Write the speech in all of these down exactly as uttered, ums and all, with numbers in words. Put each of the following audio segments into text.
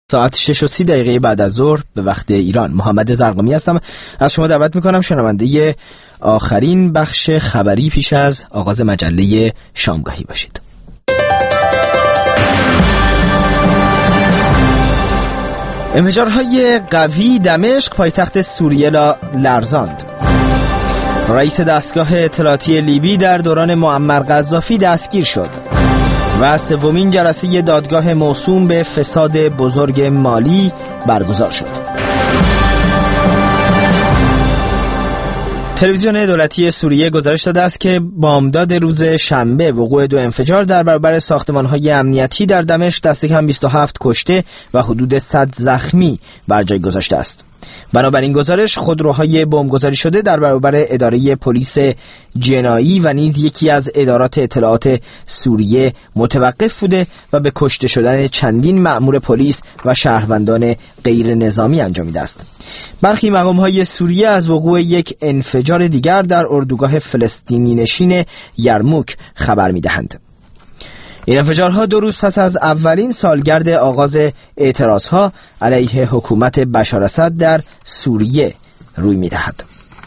ساعت شش و سی دقیقه بعد از ظهر به وقت ایران. محمد زرقامی هستم. از شما دعوت میکنم شنونده آخرین بخش خبری پیش از آغاز مجله شامگاهی باشید. انفجارهای قوی دمشق پایتخت سوریه را لرزاند. رئیس دستگاه اطلاعاتی لیبی در دوران معمر قذافی دستگیر شد. و سومین جلسه دادگاه موسوم به فساد بزرگ مالی برگزار شد. تلویزیون دولتی سوریه گزارش داده است که بامداد روز شنبه وقوع دو انفجار در برابر ساختمان‌های امنیتی در دمشق دست کم بیست و هفت کشته و حدود صد زخمی بر جای گذاشته است. بنابراین گزارش خودروهای بمبگذاری شده در برابر اداره پلیس جنایی و نیز یکی از ادارات اطلاعات سوریه متوقف بوده و به کشته شدن چندین مأمور پلیس و شهروندان غیر نظامی انجامیده است. برخی مقام‌های سوریه از وقوع یک انفجار دیگر در اردوگاه فلسطینی نشین یرموک خبر می‌دهند. این انفجارها دو روز پس از اولین سالگرد آغاز اعتراضها علیه حکومت بشار اسد در سوریه روی می‌دهد.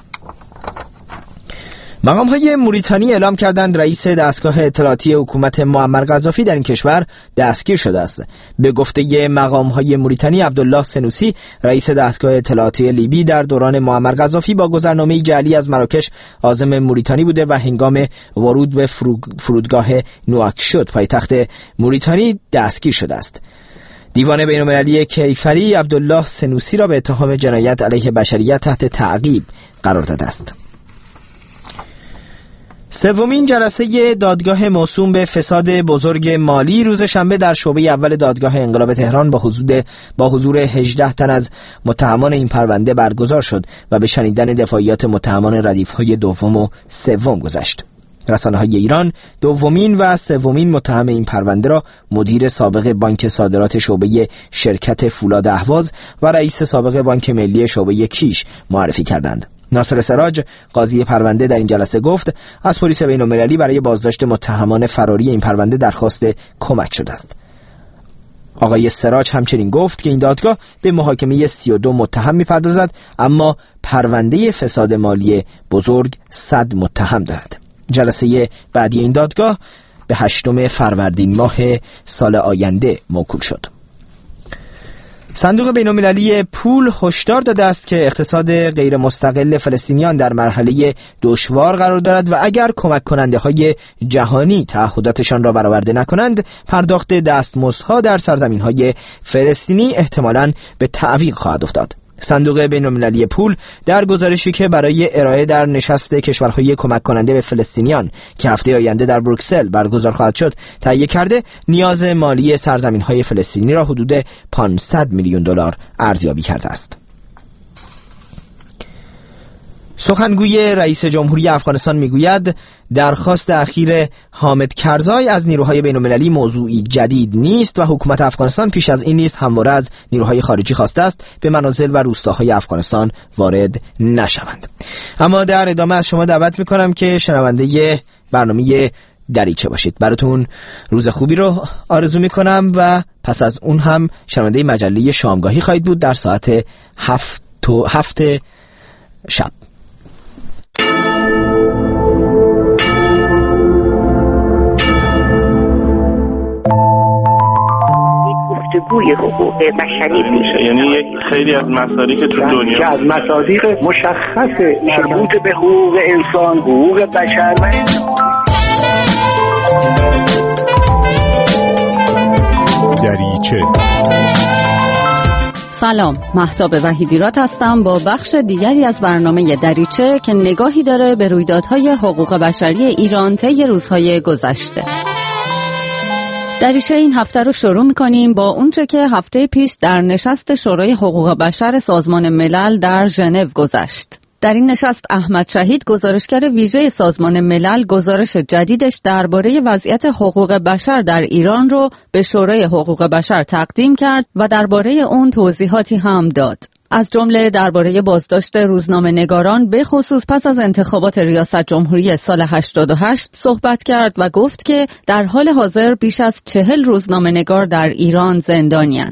مقام‌های موریتانی اعلام کردند رئیس دستگاه اطلاعاتی حکومت معمر قذافی در این کشور دستگیر شده است. به گفته مقام‌های موریتانی، عبدالله سنوسی رئیس دستگاه اطلاعاتی لیبی در دوران معمر قذافی با گذرنامه جعلی از مراکش عازم موریتانی بوده و هنگام ورود به فرودگاه نواکشوط پایتخت موریتانی دستگیر شده است. دیوان بین‌المللی کیفری عبدالله سنوسی را به اتهام جنایت علیه بشریت تحت تعقیب قرار داده است. سومین جلسه دادگاه موسوم به فساد بزرگ مالی روز شنبه در شعبه اول دادگاه انقلاب تهران با حضور با حضور هجده تن از متهمان این پرونده برگزار شد و به شنیدن دفاعیات متهمان ردیف‌های دوم و سوم گذشت. رسانه‌های ایران دومین و سومین متهم این پرونده را مدیر سابق بانک صادرات شعبه شرکت فولاد اهواز و رئیس سابق بانک ملی شعبه کیش معرفی کردند. ناصر سراج قاضی پرونده در این جلسه گفت از پلیس بین‌المللی برای بازداشت متهمان فراری این پرونده درخواست کمک شده است. آقای سراج همچنین گفت که این دادگاه به محاکمه سی و دو متهم می‌پردازد، اما پرونده فساد مالی بزرگ صد متهم دارد. جلسه بعدی این دادگاه به هشتم فروردین ماه سال آینده موکول شد. صندوق بین‌المللی پول هشدار داده است که اقتصاد غیر مستقل فلسطینیان در مرحله دشوار قرار دارد و اگر کمک کننده های جهانی تعهداتشان را برآورده نکنند، پرداخت دستمزدها در سرزمین های فلسطینی احتمالاً به تعویق خواهد افتاد. صندوق بین‌المللی پول در گزارشی که برای ارائه در نشست کشورهای کمک کننده به فلسطینیان که هفته آینده در بروکسل برگزار خواهد شد تهیه کرده، نیاز مالی سرزمین‌های فلسطینی را حدود پانصد میلیون دلار ارزیابی کرده است. سخنگوی رئیس جمهوری افغانستان میگوید درخواست اخیر حامد کرزای از نیروهای بین‌المللی موضوعی جدید نیست و حکومت افغانستان پیش از این نیز همواره از نیروهای خارجی خواسته است به منازل و روستاهای افغانستان وارد نشوند. اما در ادامه از شما دعوت میکنم که شنونده برنامه دریچه باشید. براتون روز خوبی رو آرزو میکنم و پس از اون هم شنونده مجله شامگاهی خواهید بود در ساعت هفت, هفت شب. گوی حقوق بشری میشه، یعنی یک خیلی از مصادیق که تو دنیا که از مصادیق مشخص مربوط به حقوق انسان، حقوق بشر و دریچه. سلام، مهتاب وحیدیرات هستم با بخش دیگری از برنامه دریچه که نگاهی داره به رویدادهای حقوق بشری ایران طی روزهای گذشته. دریچه این هفته رو شروع می‌کنیم با اونچه که هفته پیش در نشست شورای حقوق بشر سازمان ملل در ژنو گذشت. در این نشست احمد شهید گزارشگر ویژه سازمان ملل گزارش جدیدش درباره وضعیت حقوق بشر در ایران رو به شورای حقوق بشر تقدیم کرد و درباره اون توضیحاتی هم داد. از جمله درباره بازداشت روزنامه‌نگاران به خصوص پس از انتخابات ریاست جمهوری سال هشتاد و هشت صحبت کرد و گفت که در حال حاضر بیش از چهل روزنامه‌نگار در ایران زندانی‌اند.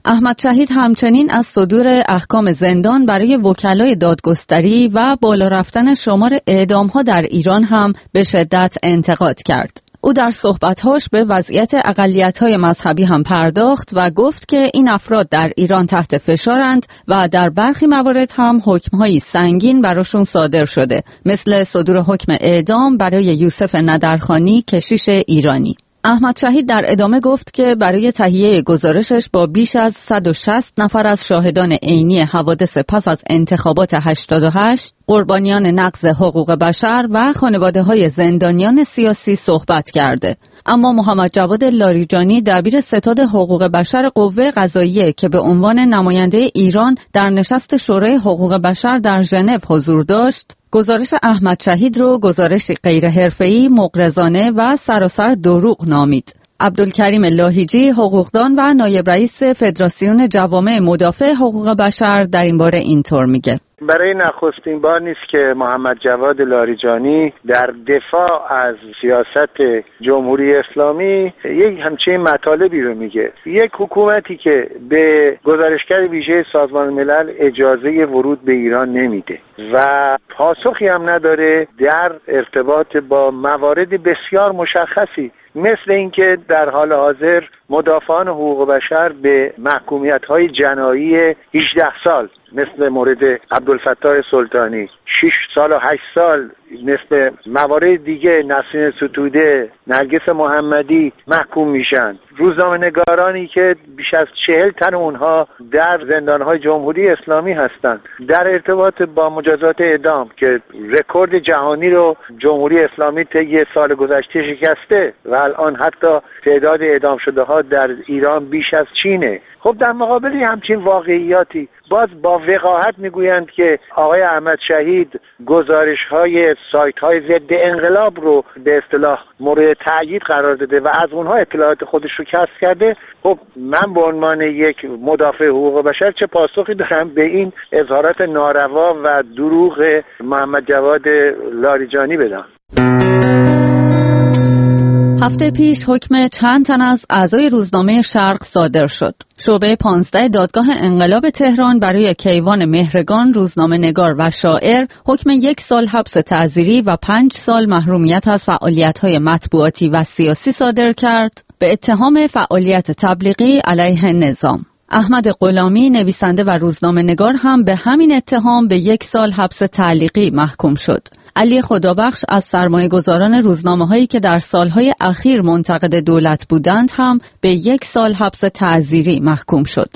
احمد شهید همچنین از صدور احکام زندان برای وکلای دادگستری و بالا رفتن شمار اعدام‌ها در ایران هم به شدت انتقاد کرد. او در صحبت‌هاش به وضعیت اقلیت‌های مذهبی هم پرداخت و گفت که این افراد در ایران تحت فشارند و در برخی موارد هم حکم‌های سنگین براشون صادر شده، مثل صدور حکم اعدام برای یوسف ندرخانی کشیش ایرانی. احمد شهید در ادامه گفت که برای تهیه گزارشش با بیش از صد و شصت نفر از شاهدان عینی حوادث پس از انتخابات هشتاد و هشت، قربانیان نقض حقوق بشر و خانواده‌های زندانیان سیاسی صحبت کرده. اما محمد جواد لاریجانی دبیر ستاد حقوق بشر قوه قضاییه که به عنوان نماینده ایران در نشست شورای حقوق بشر در ژنو حضور داشت، گزارش احمد شهید رو گزارشی غیر حرفه‌ای، مغرضانه و سراسر دروغ نامید. عبدالکریم لاهیجی، حقوقدان و نایب رئیس فدراسیون جوامع مدافع حقوق بشر در این باره اینطور میگه: برای نخستین بار نیست که محمد جواد لاریجانی در دفاع از سیاست جمهوری اسلامی یک همچین مطالبی رو میگه. یک حکومتی که به گزارشگر ویژه سازمان ملل اجازه ورود به ایران نمیده و پاسخی هم نداره در ارتباط با موارد بسیار مشخصی، مثل اینکه در حال حاضر مدافعان حقوق بشر به محکومیت‌های جنایی هجده سال مثل مورد عبدالفتاح سلطانی، شش سال و هشت سال مثل موارد دیگه نسرین ستوده، نرگس محمدی محکوم میشن. روزنامه‌نگارانی که بیش از چهل تن اونها در زندان‌های جمهوری اسلامی هستند در ارتباط با مجازات اعدام که رکورد جهانی رو جمهوری اسلامی طی سال گذشته شکسته و الان حتی تعداد اعدام شده ها در ایران بیش از چینه. خب در مقابل همچین واقعیاتی باز با وقاحت میگویند که آقای احمد شهید گزارش‌های سایت‌های ضد انقلاب رو به اصطلاح مورد تأیید قرار داده و از اونها اطلاعات خودش رو کسب کرده. خب من به عنوان یک مدافع حقوق بشر چه پاسخی دارم به این اظهارات ناروا و دروغ محمد جواد لاریجانی بدم؟ هفته پیش حکم چند تن از اعضای روزنامه شرق صادر شد. شعبه پانزده دادگاه انقلاب تهران برای کیوان مهرگان، روزنامه نگار و شاعر، حکم یک سال حبس تعزیری و پنج سال محرومیت از فعالیت‌های مطبوعاتی و سیاسی صادر کرد به اتهام فعالیت تبلیغی علیه نظام. احمد غلامی، نویسنده و روزنامه نگار، هم به همین اتهام به یک سال حبس تعلیقی محکوم شد. علی خدابخش از سرمایه‌گذاران روزنامه‌هایی که در سالهای اخیر منتقد دولت بودند هم به یک سال حبس تعزیری محکوم شد.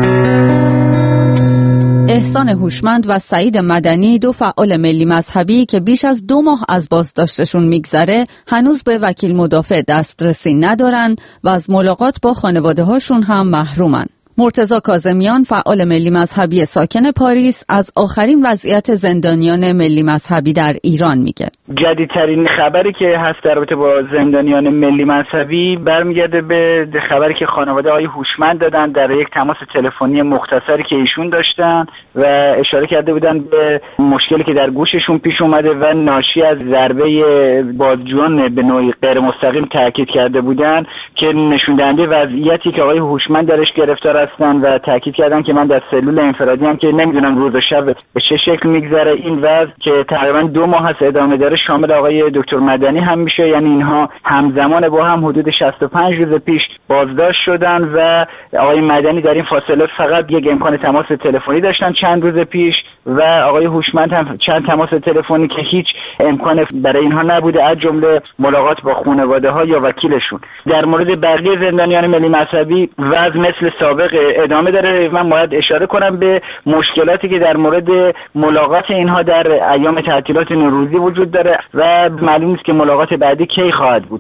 احسان هوشمند و سعید مدنی، دو فعال ملی مذهبی که بیش از دو ماه از بازداشتشون میگذره، هنوز به وکیل مدافع دسترسی ندارن و از ملاقات با خانواده‌هاشون هم محرومن. مرتضی کاظمیان، فعال ملی مذهبی ساکن پاریس، از آخرین وضعیت زندانیان ملی مذهبی در ایران میگه: جدیدترین خبری که هست در رابطه با زندانیان ملی مذهبی برمیگرده به خبری که خانواده آقای هوشمند دادن در یک تماس تلفنی مختصری که ایشون داشتن و اشاره کرده بودن به مشکلی که در گوششون پیش اومده و ناشی از ضربه بازجویان به نوعی غیر مستقیم تاکید کرده بودن که نشون دهنده وضعیتی که آقای هوشمند درش گرفتار هستن و تاکید کردن که من در سلول انفرادی هم که نمیدونم روز و شب به چه شکل میگذره. این وضع که تقریبا دو ماه هست ادامه داره شامل آقای دکتر مدنی هم میشه، یعنی اینها همزمان با هم حدود شصت و پنج روز پیش بازداشت شدن و آقای مدنی در این فاصله فقط یک امکان تماس تلفنی داشتن چند روز پیش و آقای هوشمند هم چند تماس تلفنی که هیچ امکان برای اینها نبوده، از جمله ملاقات با خانواده ها یا وکیلشون. در مورد بقیه زندانیان ملی مذهبی وضع مثل سابق ادامه داره. من باید اشاره کنم به مشکلاتی که در مورد ملاقات اینها در ایام تعطیلات نوروزی وجود داره و معلوم نیست که ملاقات بعدی کی خواهد بود.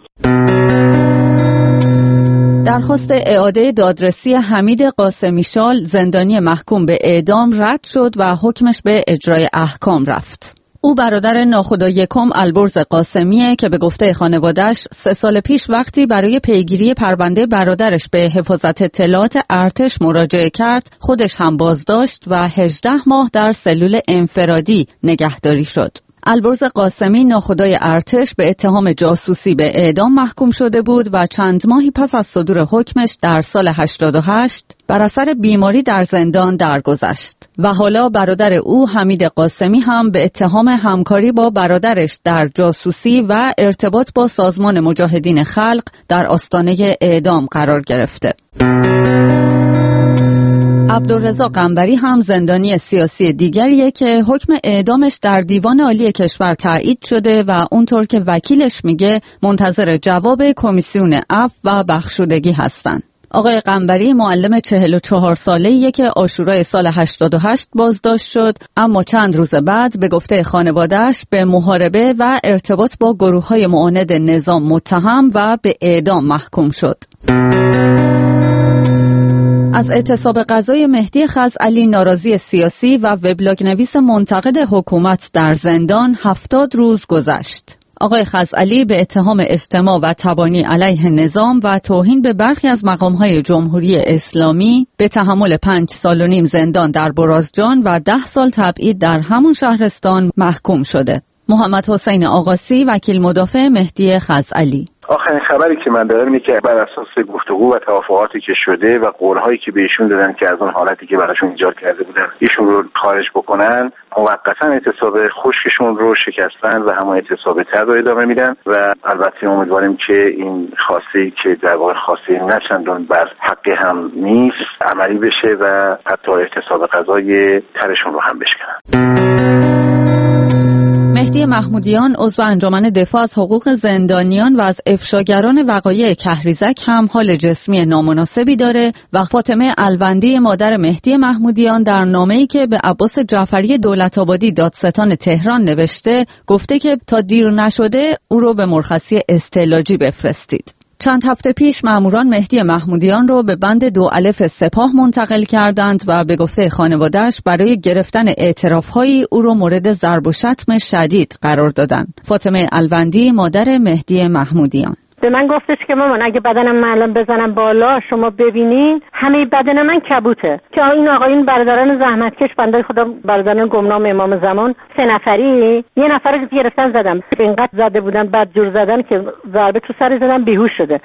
درخواست اعاده دادرسی حمید قاسمیشال، زندانی محکوم به اعدام، رد شد و حکمش به اجرای احکام رفت. او برادر ناخدایکم البرز قاسمیه که به گفته خانواده‌اش سه سال پیش وقتی برای پیگیری پرونده برادرش به حفاظت اطلاعات ارتش مراجعه کرد، خودش هم بازداشت و هجده ماه در سلول انفرادی نگهداری شد. البرز قاسمی ناخدای ارتش به اتهام جاسوسی به اعدام محکوم شده بود و چند ماهی پس از صدور حکمش در سال هشتاد و هشت بر اثر بیماری در زندان درگذشت و حالا برادر او حمید قاسمی هم به اتهام همکاری با برادرش در جاسوسی و ارتباط با سازمان مجاهدین خلق در آستانه اعدام قرار گرفته. عبدالرضا قنبری هم زندانی سیاسی دیگریه که حکم اعدامش در دیوان عالی کشور تایید شده و اونطور که وکیلش میگه منتظر جواب کمیسیون عفو و بخشودگی هستن. آقای قنبری معلم چهل و چهار ساله‌ایه که عاشورای سال هشتاد و هشت بازداشت شد، اما چند روز بعد به گفته خانواده‌اش به محاربه و ارتباط با گروه‌های معاند نظام متهم و به اعدام محکوم شد. از اعتصاب غذای مهدی خزعلی ناراضی سیاسی و وبلاگ نویس منتقد حکومت در زندان هفتاد روز گذشت. آقای خزعلی به اتهام اجتماع و تبانی علیه نظام و توهین به برخی از مقام‌های جمهوری اسلامی به تحمل پنج سال و نیم زندان در برازجان و ده سال تبعید در همون شهرستان محکوم شده. محمد حسین آقاسی، وکیل مدافع مهدی خزعلی: آخرین خبری که من دارم اینه که بر اساس گفتگو و توافقاتی که شده و قولهایی که بهشون دادن که از اون حالتی که براشون ایجاد کرده بودن ایشون رو خارج بکنن، موقتا اعتصاب خشکشون رو شکستن و همون اعتصاب تر رو ادامه میدن و البته امیدواریم که این خواسته‌ای که در واقع خواسته نه چندان بر حق هم نیست عملی بشه و حتی اعتصاب غذای ترشون رو هم بشکنن. مهدی محمودیان عضو انجمن دفاع از حقوق زندانیان و از افشاگران وقایع کهریزک هم حال جسمی نامناسبی داره و فاطمه الوندی مادر مهدی محمودیان در نامه‌ای که به عباس جعفری دولت‌آبادی دادستان تهران نوشته گفته که تا دیر نشده او رو به مرخصی استعلاجی بفرستید. چند هفته پیش ماموران مهدی محمودیان رو به بند دو الف سپاه منتقل کردند و به گفته خانواده‌اش برای گرفتن اعتراف‌هایی او رو مورد ضرب و شتم شدید قرار دادند. فاطمه الوندی مادر مهدی محمودیان: به من گفتش که مامان اگه بدنم من الان بزنم بالا شما ببینین همه بدن من کبوته. که این آقایون برادران زحمتکش بنده خدا برادران گمنام امام زمان سه نفری یه نفر رو گرفتن زدم، اینقدر زده بودن بعد جور زدن که ضربه تو سر زدم بیهوش شده.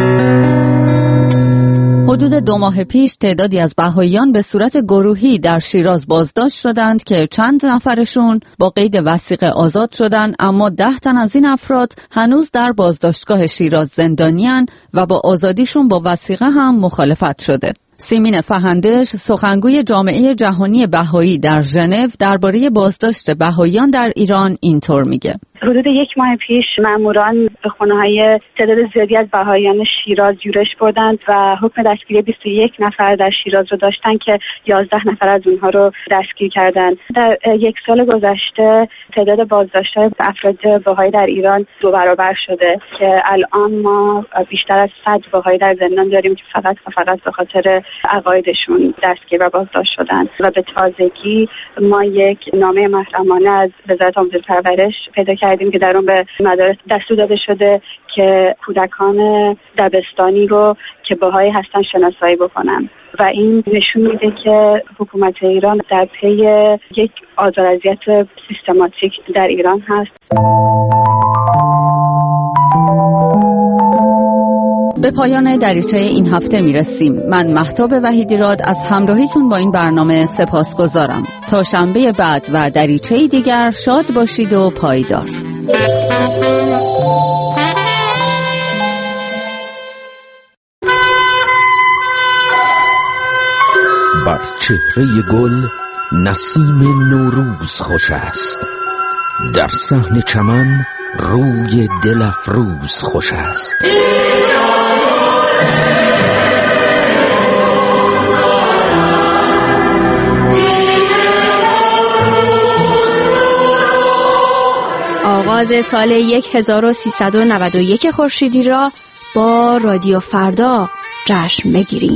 حدود دو ماه پیش تعدادی از بهائیان به صورت گروهی در شیراز بازداشت شدند که چند نفرشون با قید وثیقه آزاد شدند، اما ده تن از این افراد هنوز در بازداشتگاه شیراز زندانیان و با آزادیشون با وثیقه هم مخالفت شده. سیمین فهندش، سخنگوی جامعه جهانی بهایی در ژنو، درباره بازداشت بهائیان در ایران اینطور میگه: حدود یک ماه پیش ماموران به خونه‌های تعداد زیادی از بهائیان شیراز یورش بردند و حکم دستگیری بیست و یک نفر در شیراز رو داشتن که یازده نفر از اونها رو دستگیر کردند. در یک سال گذشته تعداد بازداشت‌های افراد بهایی در ایران دو برابر شده که الان ما بیشتر از صد بهایی در زندان داریم که فقط و فقط به خاطر عقایدشون دستگیر و بازداشت شدن. و به تازگی ما یک نامه محرمانه از وزارت آموزش و پرورش پیدا کردیم که در اون به مدارس دستور داده شده که کودکان دبستانی رو که بهایی هستن شناسایی بکنن و این نشون میده که حکومت ایران در پی یک آزار اذیت سیستماتیک در ایران هست. به پایان دریچه این هفته میرسیم. من مهتاب وحیدیراد از همراهیتون با این برنامه سپاسگزارم. تا شنبه بعد و دریچه دیگر شاد باشید و پایدار. بر چهره گل نسیم نوروز خوش است، در صحن چمن روی دل افروز خوش است. آغاز سال هزار و سیصد و نود و یک خورشیدی را با رادیو فردا جشن بگیریم.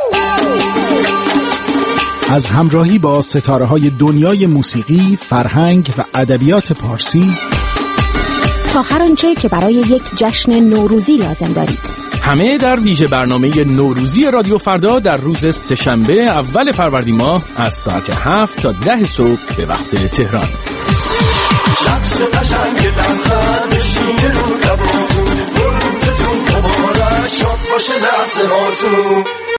از همراهی با ستاره‌های دنیای موسیقی، فرهنگ و ادبیات پارسی تا هر آنچه که برای یک جشن نوروزی لازم دارید، همه در ویژه برنامه نوروزی رادیو فردا در روز سه‌شنبه اول فروردین ماه از ساعت هفت تا ده صبح به وقت تهران. نقش قشنگ لبخند شیر رو لباتون، روزتون مبارک، شاد باشه لحظه هاتون.